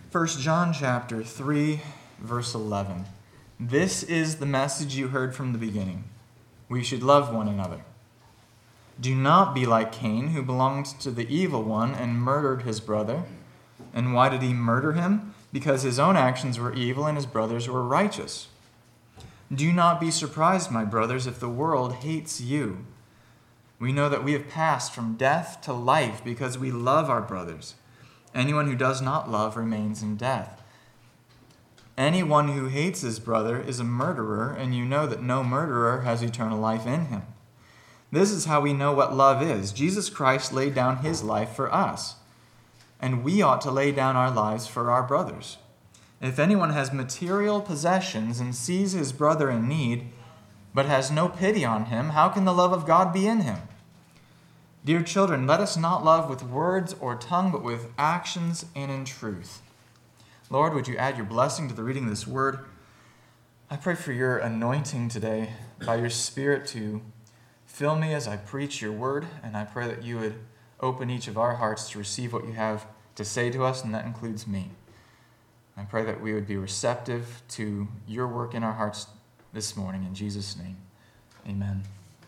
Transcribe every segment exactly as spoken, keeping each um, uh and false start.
First John chapter three, verse eleven. This is the message you heard from the beginning. We should love one another. Do not be like Cain, who belonged to the evil one and murdered his brother. And why did he murder him? Because his own actions were evil and his brothers were righteous. Do not be surprised, my brothers, if the world hates you. We know that we have passed from death to life because we love our brothers. Anyone who does not love remains in death. Anyone who hates his brother is a murderer, and you know that no murderer has eternal life in him. This is how we know what love is. Jesus Christ laid down his life for us, and we ought to lay down our lives for our brothers. If anyone has material possessions and sees his brother in need, but has no pity on him, how can the love of God be in him? Dear children, let us not love with words or tongue, but with actions and in truth. Lord, would you add your blessing to the reading of this word? I pray for your anointing today by your Spirit to fill me as I preach your word, and I pray that you would open each of our hearts to receive what you have to say to us, and that includes me. I pray that we would be receptive to your work in our hearts this morning. In Jesus' name, amen.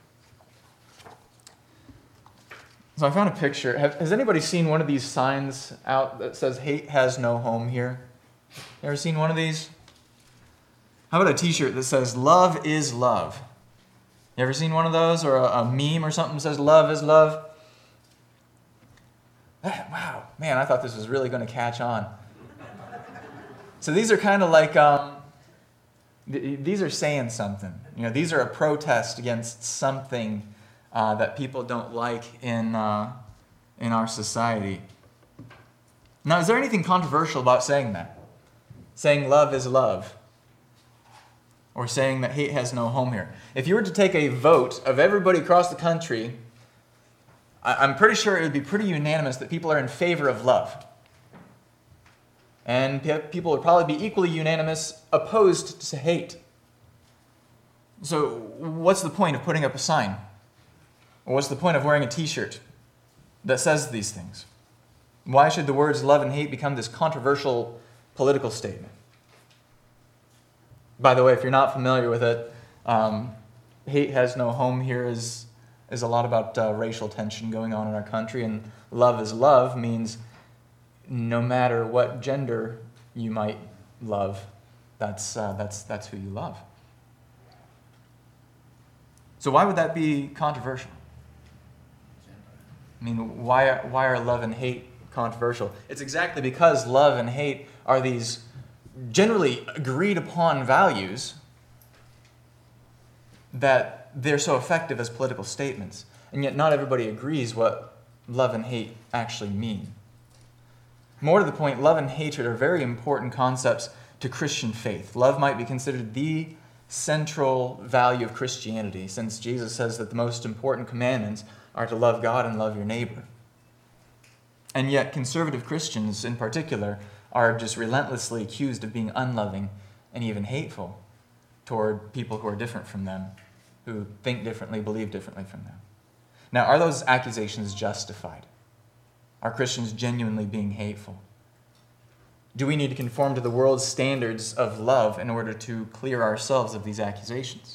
So I found a picture. Have, has anybody seen one of these signs out that says, "Hate has no home here"? You ever seen one of these? How about a t-shirt that says, "Love is love"? You ever seen one of those? Or a, a meme or something that says, "Love is love"? Wow, man, I thought this was really going to catch on. So these are kind of like, um, th- these are saying something. You know, these are a protest against something uh, that people don't like in uh, in our society. Now, is there anything controversial about saying that? Saying love is love? Or saying that hate has no home here? If you were to take a vote of everybody across the country, I- I'm pretty sure it would be pretty unanimous that people are in favor of love. And people would probably be equally unanimous opposed to hate. So what's the point of putting up a sign? Or what's the point of wearing a t-shirt that says these things? Why should the words love and hate become this controversial political statement? By the way, if you're not familiar with it, um, hate has no home here is, is a lot about uh, racial tension going on in our country, and love is love means no matter what gender you might love, that's uh, that's that's who you love. So why would that be controversial? I mean, why why are love and hate controversial? It's exactly because love and hate are these generally agreed upon values that they're so effective as political statements. And yet not everybody agrees what love and hate actually mean. More to the point, love and hatred are very important concepts to Christian faith. Love might be considered the central value of Christianity, since Jesus says that the most important commandments are to love God and love your neighbor. And yet conservative Christians in particular are just relentlessly accused of being unloving and even hateful toward people who are different from them, who think differently, believe differently from them. Now, are those accusations justified? Are Christians genuinely being hateful? Do we need to conform to the world's standards of love in order to clear ourselves of these accusations?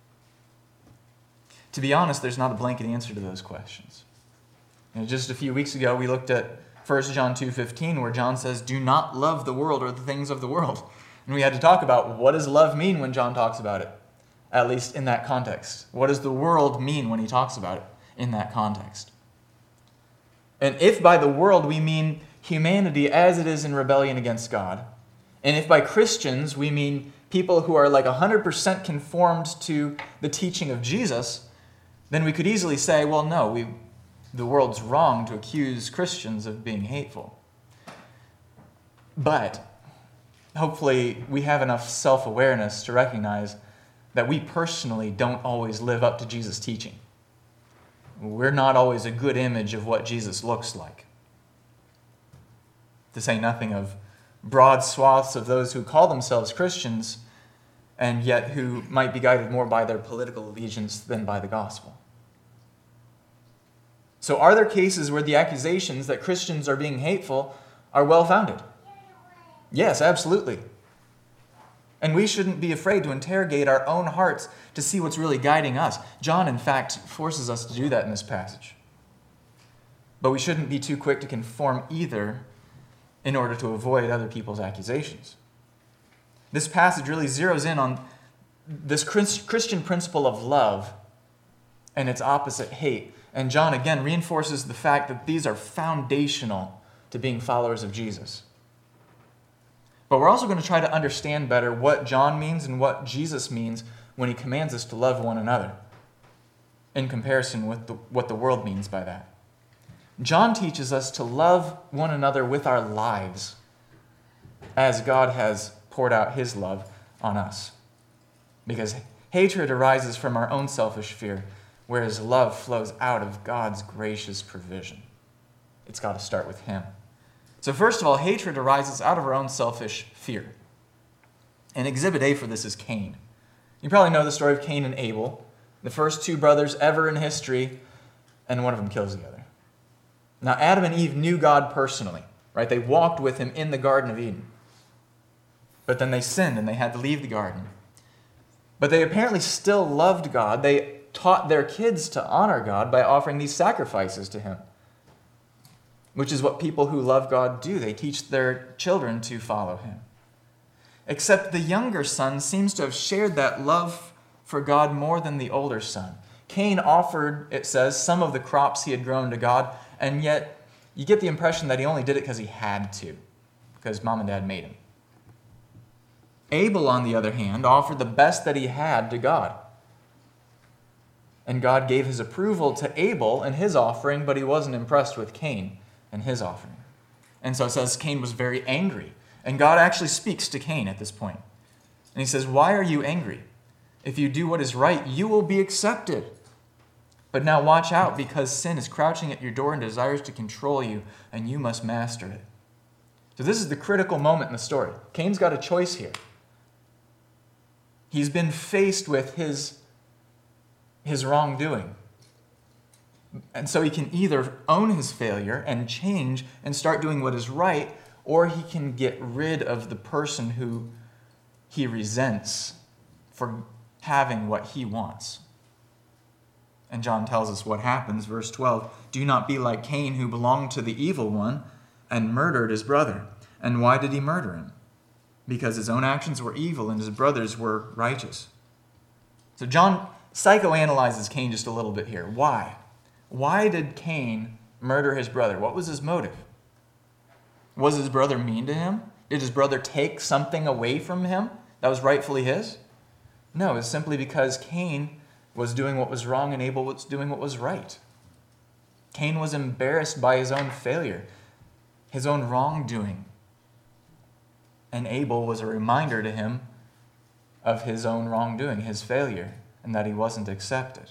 To be honest, there's not a blanket answer to those questions. You know, just a few weeks ago, we looked at First John two fifteen, where John says, "Do not love the world or the things of the world." And we had to talk about, what does love mean when John talks about it? At least in that context. What does the world mean when he talks about it in that context? And if by the world we mean humanity as it is in rebellion against God, and if by Christians we mean people who are like one hundred percent conformed to the teaching of Jesus, then we could easily say, well, no, we, the world's wrong to accuse Christians of being hateful. But hopefully we have enough self-awareness to recognize that we personally don't always live up to Jesus' teaching. We're not always a good image of what Jesus looks like. To say nothing of broad swaths of those who call themselves Christians and yet who might be guided more by their political allegiance than by the gospel. So are there cases where the accusations that Christians are being hateful are well-founded? Yes, absolutely. And we shouldn't be afraid to interrogate our own hearts to see what's really guiding us. John, in fact, forces us to do that in this passage. But we shouldn't be too quick to conform either in order to avoid other people's accusations. This passage really zeroes in on this Christian principle of love and its opposite, hate. And John, again, reinforces the fact that these are foundational to being followers of Jesus. But we're also going to try to understand better what John means and what Jesus means when he commands us to love one another in comparison with the, what the world means by that. John teaches us to love one another with our lives as God has poured out his love on us. Because hatred arises from our own selfish fear, whereas love flows out of God's gracious provision. It's got to start with him. So first of all, hatred arises out of our own selfish fear. And exhibit A for this is Cain. You probably know the story of Cain and Abel, the first two brothers ever in history, and one of them kills the other. Now, Adam and Eve knew God personally, right? They walked with him in the Garden of Eden. But then they sinned and they had to leave the garden. But they apparently still loved God. They taught their kids to honor God by offering these sacrifices to him, which is what people who love God do. They teach their children to follow him. Except the younger son seems to have shared that love for God more than the older son. Cain offered, it says, some of the crops he had grown to God, and yet you get the impression that he only did it because he had to, because mom and dad made him. Abel, on the other hand, offered the best that he had to God. And God gave his approval to Abel and his offering, but he wasn't impressed with Cain and his offering. And so it says Cain was very angry. And God actually speaks to Cain at this point. And he says, "Why are you angry? If you do what is right, you will be accepted. But now watch out, because sin is crouching at your door and desires to control you, and you must master it." So this is the critical moment in the story. Cain's got a choice here. He's been faced with his, his wrongdoing. And so he can either own his failure and change and start doing what is right, or he can get rid of the person who he resents for having what he wants. And John tells us what happens, verse twelve. "Do not be like Cain, who belonged to the evil one and murdered his brother." And why did he murder him? Because his own actions were evil and his brothers were righteous. So John psychoanalyzes Cain just a little bit here. Why? Why did Cain murder his brother? What was his motive? Was his brother mean to him? Did his brother take something away from him that was rightfully his? No, it's simply because Cain was doing what was wrong and Abel was doing what was right. Cain was embarrassed by his own failure, his own wrongdoing. And Abel was a reminder to him of his own wrongdoing, his failure, and that he wasn't accepted.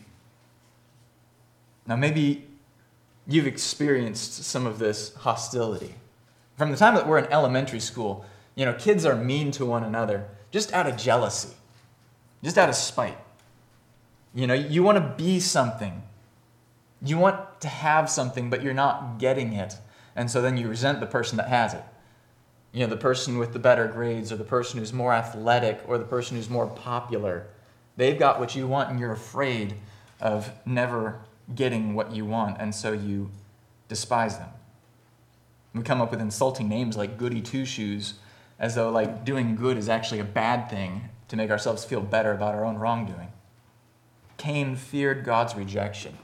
Now, maybe you've experienced some of this hostility. From the time that we're in elementary school, you know, kids are mean to one another just out of jealousy, just out of spite. You know, you want to be something. You want to have something, but you're not getting it. And so then you resent the person that has it. You know, the person with the better grades, or the person who's more athletic, or the person who's more popular. They've got what you want, and you're afraid of never getting what you want, and so you despise them. We come up with insulting names like goody two-shoes, as though like doing good is actually a bad thing to make ourselves feel better about our own wrongdoing. Cain feared God's rejection.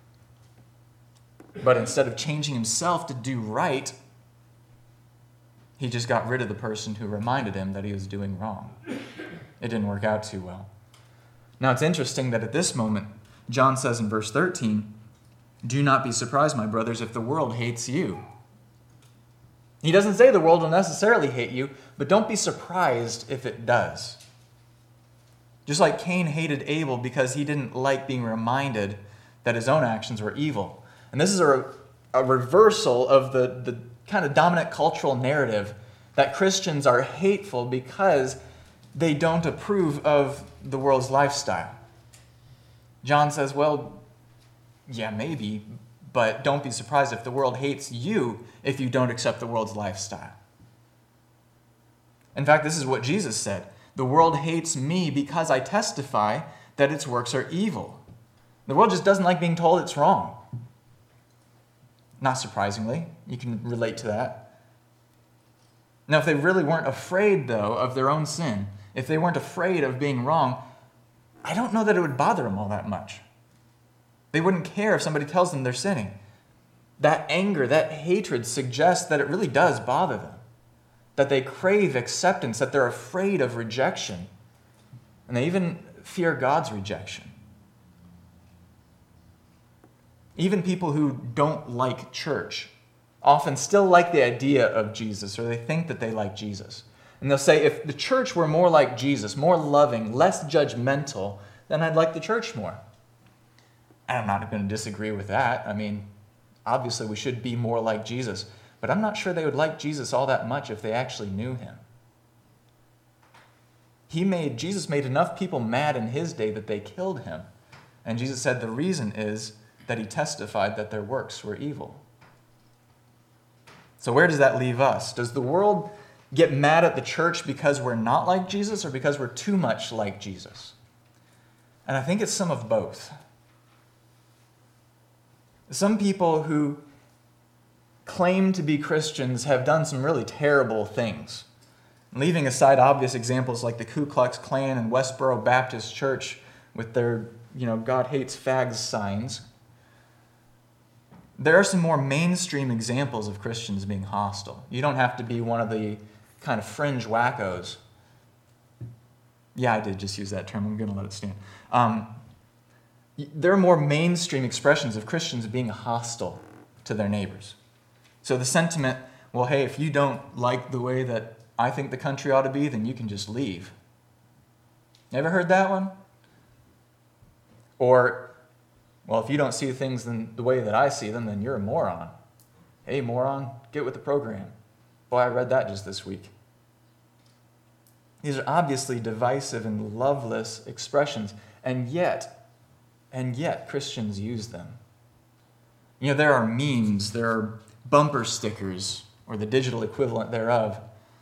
But instead of changing himself to do right, he just got rid of the person who reminded him that he was doing wrong. It didn't work out too well. Now it's interesting that at this moment, John says in verse thirteen, "Do not be surprised, my brothers, if the world hates you." He doesn't say the world will necessarily hate you, but don't be surprised if it does. Just like Cain hated Abel because he didn't like being reminded that his own actions were evil. And this is a, a reversal of the, the kind of dominant cultural narrative that Christians are hateful because they don't approve of the world's lifestyle. John says, well, yeah, maybe, but don't be surprised if the world hates you if you don't accept the world's lifestyle. In fact, this is what Jesus said. The world hates me because I testify that its works are evil. The world just doesn't like being told it's wrong. Not surprisingly, you can relate to that. Now, if they really weren't afraid, though, of their own sin, if they weren't afraid of being wrong, I don't know that it would bother them all that much. They wouldn't care if somebody tells them they're sinning. That anger, that hatred suggests that it really does bother them, that they crave acceptance, that they're afraid of rejection, and they even fear God's rejection. Even people who don't like church often still like the idea of Jesus, or they think that they like Jesus. And they'll say, if the church were more like Jesus, more loving, less judgmental, then I'd like the church more. And I'm not going to disagree with that. I mean, obviously we should be more like Jesus, but I'm not sure they would like Jesus all that much if they actually knew him. He made, Jesus made enough people mad in his day that they killed him. And Jesus said the reason is that he testified that their works were evil. So where does that leave us? Does the world get mad at the church because we're not like Jesus or because we're too much like Jesus? And I think it's some of both. Some people who claim to be Christians have done some really terrible things. Leaving aside obvious examples like the Ku Klux Klan and Westboro Baptist Church with their, you know, God hates fags signs, there are some more mainstream examples of Christians being hostile. You don't have to be one of the kind of fringe wackos. Yeah, I did just use that term. I'm going to let it stand. Um, there are more mainstream expressions of Christians being hostile to their neighbors. So the sentiment, well, hey, if you don't like the way that I think the country ought to be, then you can just leave. Ever heard that one? Or, well, if you don't see things the way that I see them, then you're a moron. Hey, moron, get with the program. Boy, I read that just this week. These are obviously divisive and loveless expressions, and yet, and yet Christians use them. You know, there are memes, there are bumper stickers, or the digital equivalent thereof,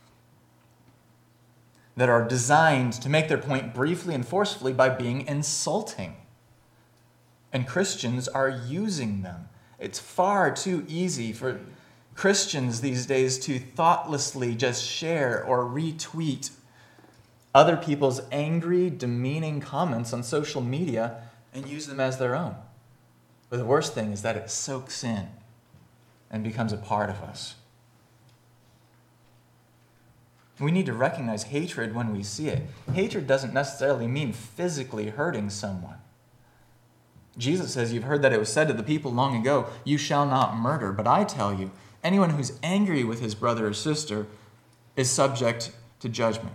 that are designed to make their point briefly and forcefully by being insulting. And Christians are using them. It's far too easy for Christians these days to thoughtlessly just share or retweet other people's angry, demeaning comments on social media and use them as their own. But the worst thing is that it soaks in and becomes a part of us. We need to recognize hatred when we see it. Hatred doesn't necessarily mean physically hurting someone. Jesus says, you've heard that it was said to the people long ago, you shall not murder. But I tell you, anyone who's angry with his brother or sister is subject to judgment.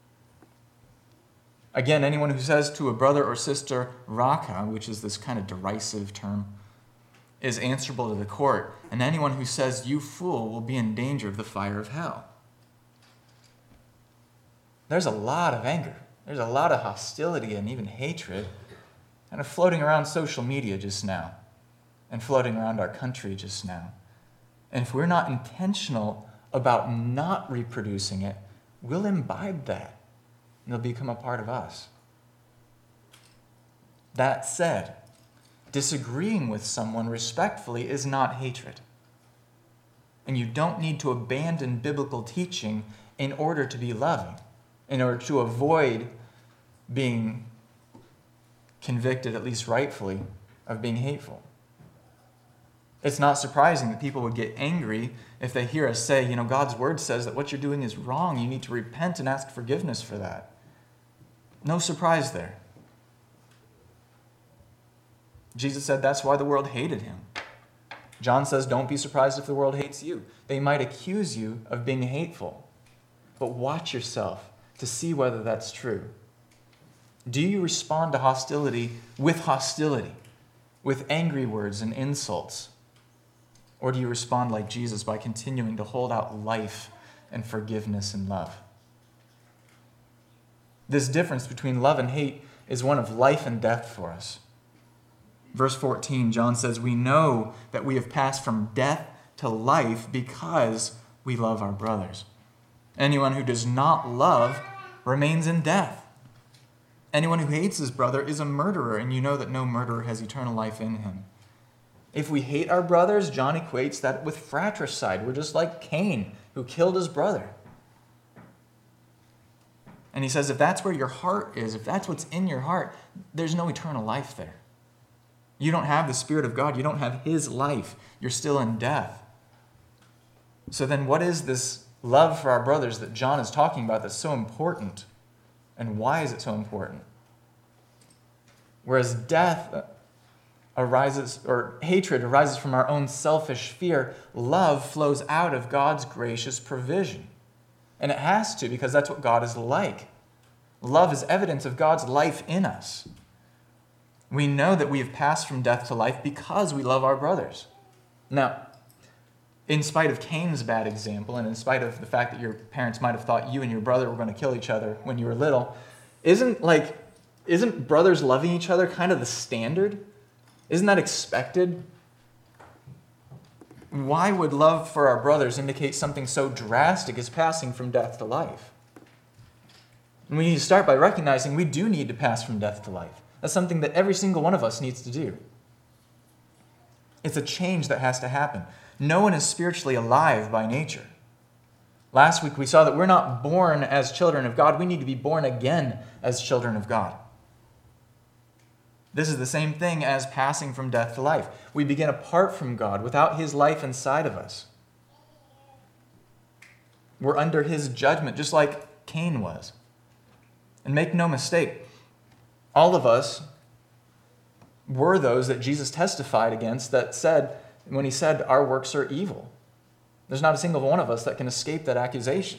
Again, anyone who says to a brother or sister, raka, which is this kind of derisive term, is answerable to the court. And anyone who says, you fool, will be in danger of the fire of hell. There's a lot of anger. There's a lot of hostility and even hatred kind of floating around social media just now and floating around our country just now. And if we're not intentional about not reproducing it, we'll imbibe that and it'll become a part of us. That said, disagreeing with someone respectfully is not hatred. And you don't need to abandon biblical teaching in order to be loving, in order to avoid being convicted, at least rightfully, of being hateful. It's not surprising that people would get angry if they hear us say, you know, God's word says that what you're doing is wrong. You need to repent and ask forgiveness for that. No surprise there. Jesus said that's why the world hated him. John says, don't be surprised if the world hates you. They might accuse you of being hateful, but watch yourself to see whether that's true. Do you respond to hostility with hostility, with angry words and insults? Or do you respond like Jesus by continuing to hold out life and forgiveness and love? This difference between love and hate is one of life and death for us. Verse fourteen, John says, we know that we have passed from death to life because we love our brothers. Anyone who does not love remains in death. Anyone who hates his brother is a murderer, and you know that no murderer has eternal life in him. If we hate our brothers, John equates that with fratricide. We're just like Cain, who killed his brother. And he says, if that's where your heart is, if that's what's in your heart, there's no eternal life there. You don't have the Spirit of God. You don't have his life. You're still in death. So then what is this love for our brothers that John is talking about that's so important? And why is it so important? Whereas death arises, or hatred arises from our own selfish fear, love flows out of God's gracious provision. And it has to, because that's what God is like. Love is evidence of God's life in us. We know that we have passed from death to life because we love our brothers. Now, in spite of Cain's bad example, and in spite of the fact that your parents might have thought you and your brother were going to kill each other when you were little, isn't like, isn't brothers loving each other kind of the standard? Isn't that expected? Why would love for our brothers indicate something so drastic as passing from death to life? And we need to start by recognizing we do need to pass from death to life. That's something that every single one of us needs to do. It's a change that has to happen. No one is spiritually alive by nature. Last week we saw that we're not born as children of God. We need to be born again as children of God. This is the same thing as passing from death to life. We begin apart from God, without his life inside of us. We're under his judgment, just like Cain was. And make no mistake, all of us were those that Jesus testified against that said, when he said, our works are evil. There's not a single one of us that can escape that accusation.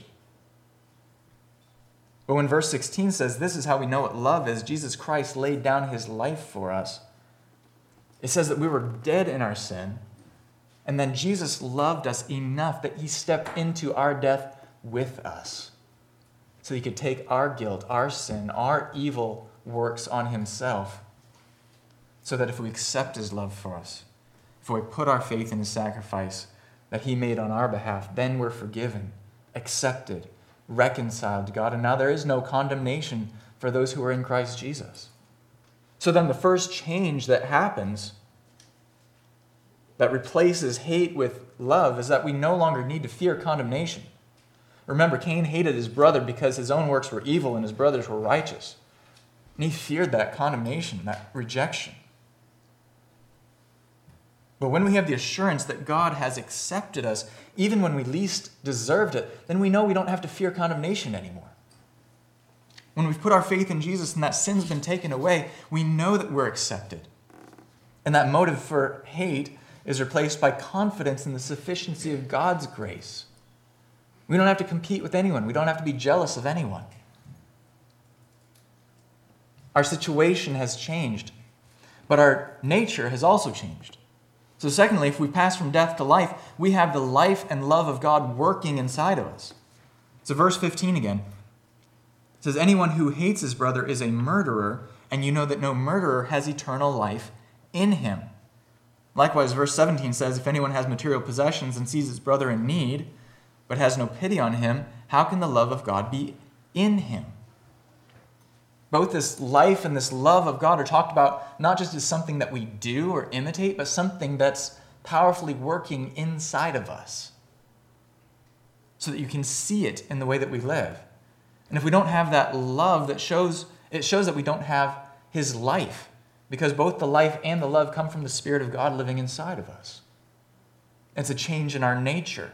But when verse sixteen says, this is how we know what love is, Jesus Christ laid down his life for us. It says that we were dead in our sin, and then Jesus loved us enough that he stepped into our death with us, so he could take our guilt, our sin, our evil works on himself, so that if we accept his love for us, if we put our faith in his sacrifice that he made on our behalf, then we're forgiven, accepted, reconciled to God, and now there is no condemnation for those who are in Christ Jesus. So then the first change that happens that replaces hate with love is that we no longer need to fear condemnation. Remember, Cain hated his brother because his own works were evil and his brothers were righteous. And he feared that condemnation, that rejection. But when we have the assurance that God has accepted us, even when we least deserved it, then we know we don't have to fear condemnation anymore. When we've put our faith in Jesus and that sin's been taken away, we know that we're accepted. And that motive for hate is replaced by confidence in the sufficiency of God's grace. We don't have to compete with anyone. We don't have to be jealous of anyone. Our situation has changed, but our nature has also changed. So secondly, if we pass from death to life, we have the life and love of God working inside of us. So verse fifteen again. It says, anyone who hates his brother is a murderer, and you know that no murderer has eternal life in him. Likewise, verse seventeen says, if anyone has material possessions and sees his brother in need, but has no pity on him, how can the love of God be in him? Both this life and this love of God are talked about not just as something that we do or imitate, but something that's powerfully working inside of us so that you can see it in the way that we live. And if we don't have that love, that shows it shows that we don't have his life, because both the life and the love come from the Spirit of God living inside of us. It's a change in our nature.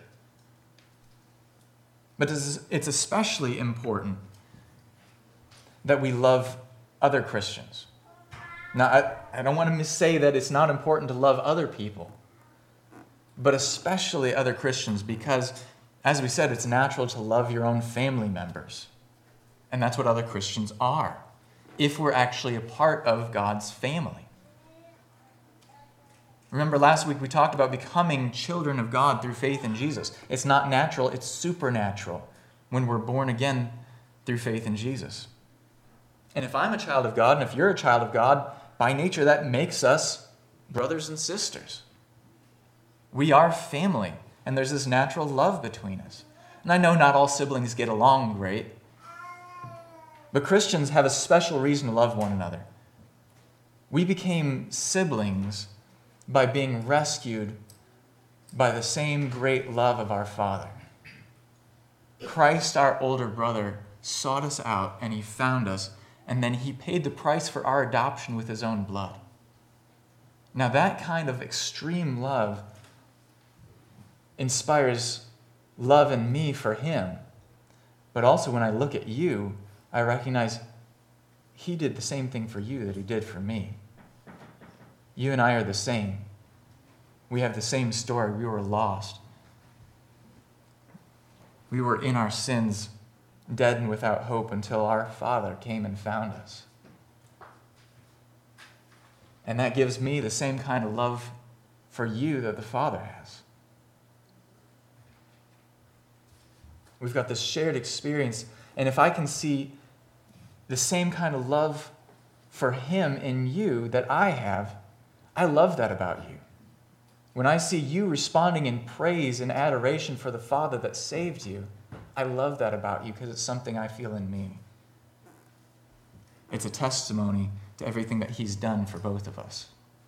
But it's especially important that we love other Christians. Now, I, I don't want to say that it's not important to love other people, but especially other Christians, because, as we said, it's natural to love your own family members. And that's what other Christians are, if we're actually a part of God's family. Remember, last week we talked about becoming children of God through faith in Jesus. It's not natural, it's supernatural when we're born again through faith in Jesus. And if I'm a child of God, and if you're a child of God, by nature that makes us brothers and sisters. We are family, and there's this natural love between us. And I know not all siblings get along great, but Christians have a special reason to love one another. We became siblings by being rescued by the same great love of our Father. Christ, our older brother, sought us out and he found us, and then he paid the price for our adoption with his own blood. Now that kind of extreme love inspires love in me for him, but also when I look at you, I recognize he did the same thing for you that he did for me. You and I are the same. We have the same story. We were lost. We were in our sins, dead and without hope, until our Father came and found us. And that gives me the same kind of love for you that the Father has. We've got this shared experience, and if I can see the same kind of love for him in you that I have, I love that about you. When I see you responding in praise and adoration for the Father that saved you, I love that about you because it's something I feel in me. It's a testimony to everything that he's done for both of us.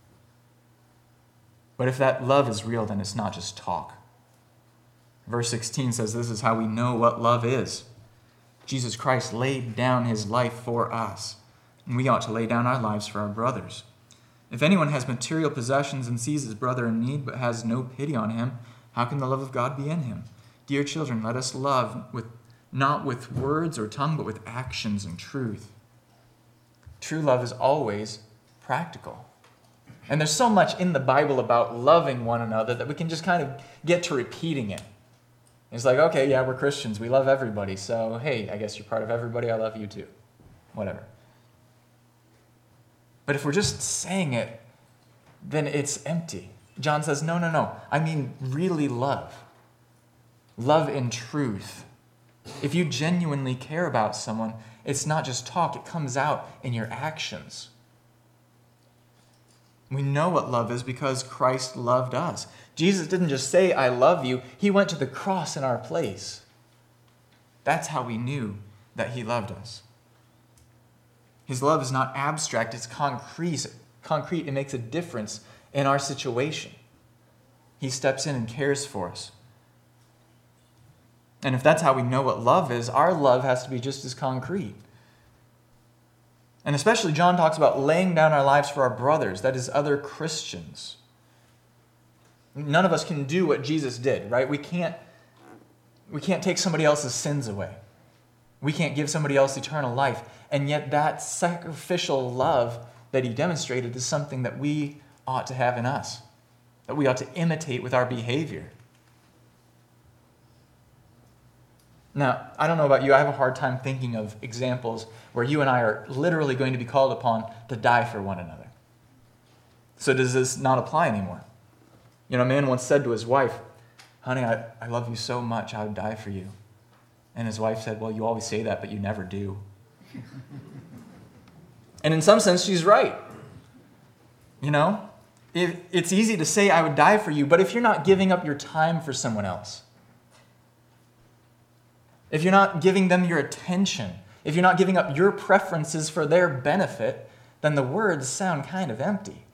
But if that love is real, then it's not just talk. Verse sixteen says this is how we know what love is. Jesus Christ laid down his life for us, and we ought to lay down our lives for our brothers. If anyone has material possessions and sees his brother in need but has no pity on him, how can the love of God be in him? Dear children, let us love with not with words or tongue, but with actions and truth. True love is always practical. And there's so much in the Bible about loving one another that we can just kind of get to repeating it. It's like, okay, yeah, we're Christians. We love everybody. So, hey, I guess you're part of everybody. I love you too. Whatever. But if we're just saying it, then it's empty. John says, no, no, no. I mean really love. Love in truth. If you genuinely care about someone, it's not just talk. It comes out in your actions. We know what love is because Christ loved us. Jesus didn't just say, I love you. He went to the cross in our place. That's how we knew that he loved us. His love is not abstract, it's concrete. Concrete. It makes a difference in our situation. He steps in and cares for us. And if that's how we know what love is, our love has to be just as concrete. And especially John talks about laying down our lives for our brothers, that is, other Christians. None of us can do what Jesus did, right? We can't, we can't take somebody else's sins away. We can't give somebody else eternal life. And yet that sacrificial love that he demonstrated is something that we ought to have in us, that we ought to imitate with our behavior. Now, I don't know about you, I have a hard time thinking of examples where you and I are literally going to be called upon to die for one another. So does this not apply anymore? You know, a man once said to his wife, honey, I, I love you so much, I would die for you. And his wife said, well, you always say that, but you never do. And in some sense, she's right. You know, it, it's easy to say I would die for you, but if you're not giving up your time for someone else, if you're not giving them your attention, if you're not giving up your preferences for their benefit, then the words sound kind of empty.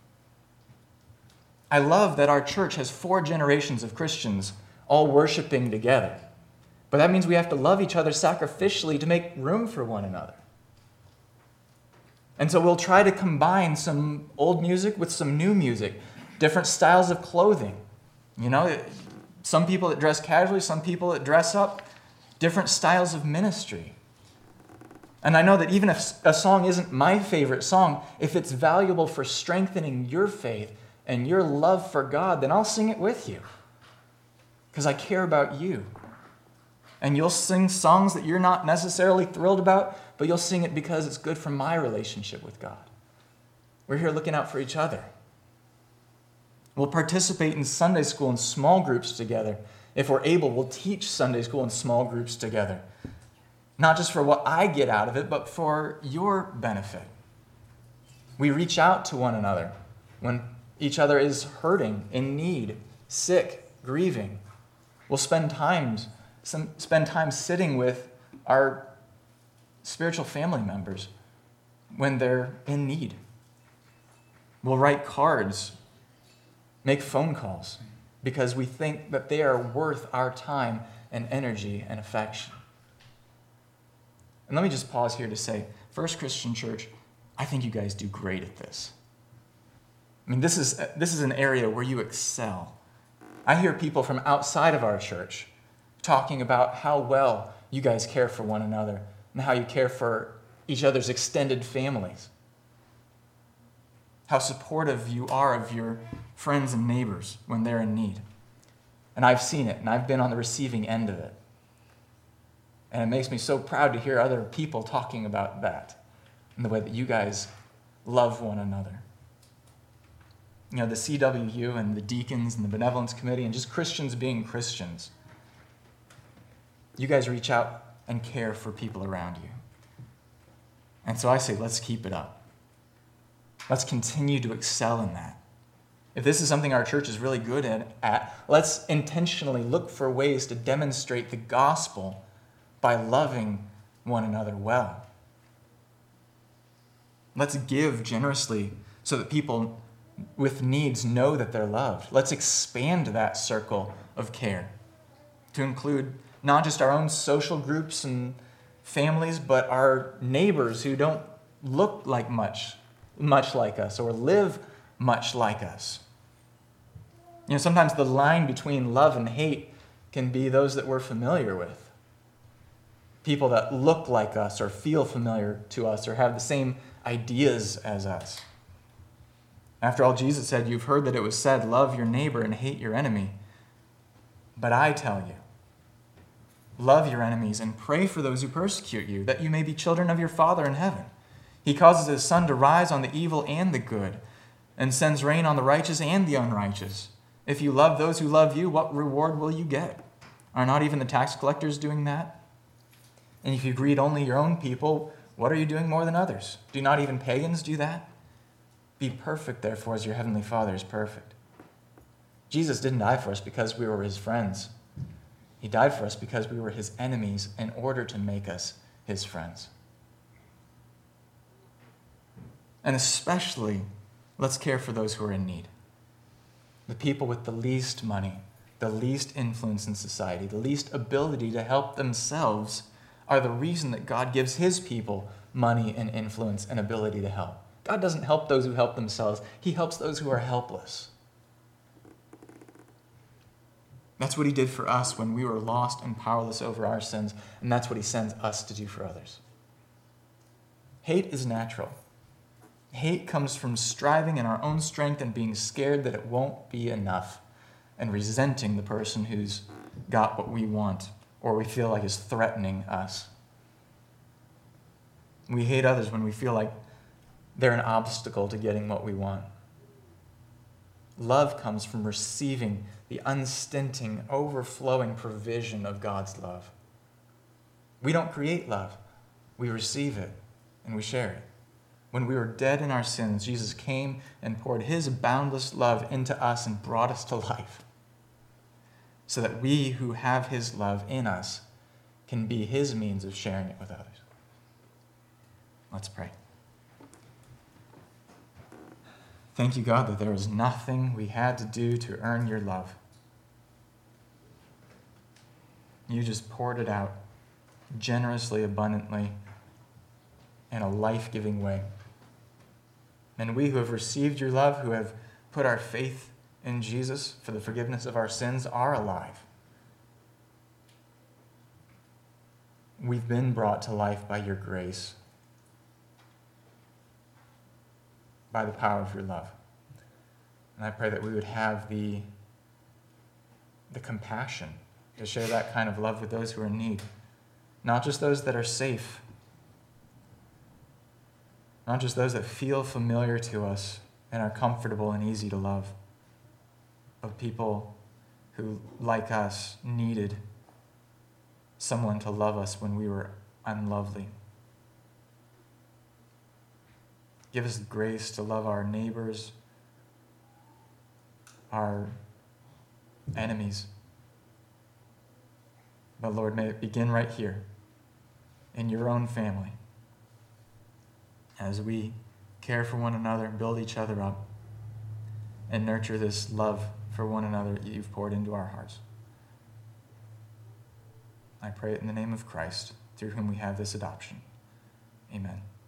I love that our church has four generations of Christians all worshiping together. But that means we have to love each other sacrificially to make room for one another. And so we'll try to combine some old music with some new music, different styles of clothing. You know, some people that dress casually, some people that dress up, different styles of ministry. And I know that even if a song isn't my favorite song, if it's valuable for strengthening your faith and your love for God, then I'll sing it with you because I care about you. And you'll sing songs that you're not necessarily thrilled about, but you'll sing it because it's good for my relationship with God. We're here looking out for each other. We'll participate in Sunday school and small groups together. If we're able, we'll teach Sunday school and small groups together. Not just for what I get out of it, but for your benefit. We reach out to one another when each other is hurting, in need, sick, grieving. We'll spend times some, spend time sitting with our spiritual family members when they're in need. We'll write cards, make phone calls, because we think that they are worth our time and energy and affection. And let me just pause here to say, First Christian Church, I think you guys do great at this. I mean, this is, this is an area where you excel. I hear people from outside of our church talking about how well you guys care for one another and how you care for each other's extended families. How supportive you are of your friends and neighbors when they're in need. And I've seen it, and I've been on the receiving end of it. And it makes me so proud to hear other people talking about that and the way that you guys love one another. You know, the C W U and the deacons and the benevolence committee and just Christians being Christians. You guys reach out and care for people around you. And so I say, let's keep it up. Let's continue to excel in that. If this is something our church is really good at, let's intentionally look for ways to demonstrate the gospel by loving one another well. Let's give generously so that people with needs know that they're loved. Let's expand that circle of care to include not just our own social groups and families, but our neighbors who don't look like much, much like us or live much like us. You know, sometimes the line between love and hate can be those that we're familiar with. People that look like us or feel familiar to us or have the same ideas as us. After all, Jesus said, you've heard that it was said, love your neighbor and hate your enemy. But I tell you, love your enemies and pray for those who persecute you, that you may be children of your Father in heaven. He causes his sun to rise on the evil and the good, and sends rain on the righteous and the unrighteous. If you love those who love you, what reward will you get? Are not even the tax collectors doing that? And if you greet only your own people, what are you doing more than others? Do not even pagans do that? Be perfect, therefore, as your heavenly Father is perfect. Jesus didn't die for us because we were his friends. He died for us because we were his enemies in order to make us his friends. And especially, let's care for those who are in need. The people with the least money, the least influence in society, the least ability to help themselves are the reason that God gives his people money and influence and ability to help. God doesn't help those who help themselves. He helps those who are helpless. That's what he did for us when we were lost and powerless over our sins, and that's what he sends us to do for others. Hate is natural. Hate comes from striving in our own strength and being scared that it won't be enough and resenting the person who's got what we want or we feel like is threatening us. We hate others when we feel like they're an obstacle to getting what we want. Love comes from receiving the unstinting, overflowing provision of God's love. We don't create love. We receive it and we share it. When we were dead in our sins, Jesus came and poured his boundless love into us and brought us to life so that we who have his love in us can be his means of sharing it with others. Let's pray. Thank you, God, that there was nothing we had to do to earn your love. You just poured it out generously, abundantly, in a life-giving way. And we who have received your love, who have put our faith in Jesus for the forgiveness of our sins, are alive. We've been brought to life by your grace, by the power of your love. And I pray that we would have the, the compassion to share that kind of love with those who are in need. Not just those that are safe, not just those that feel familiar to us and are comfortable and easy to love, but people who, like us, needed someone to love us when we were unlovely. Give us grace to love our neighbors, our enemies, But Lord, may it begin right here in your own family as we care for one another and build each other up and nurture this love for one another that you've poured into our hearts. I pray it in the name of Christ, through whom we have this adoption. Amen.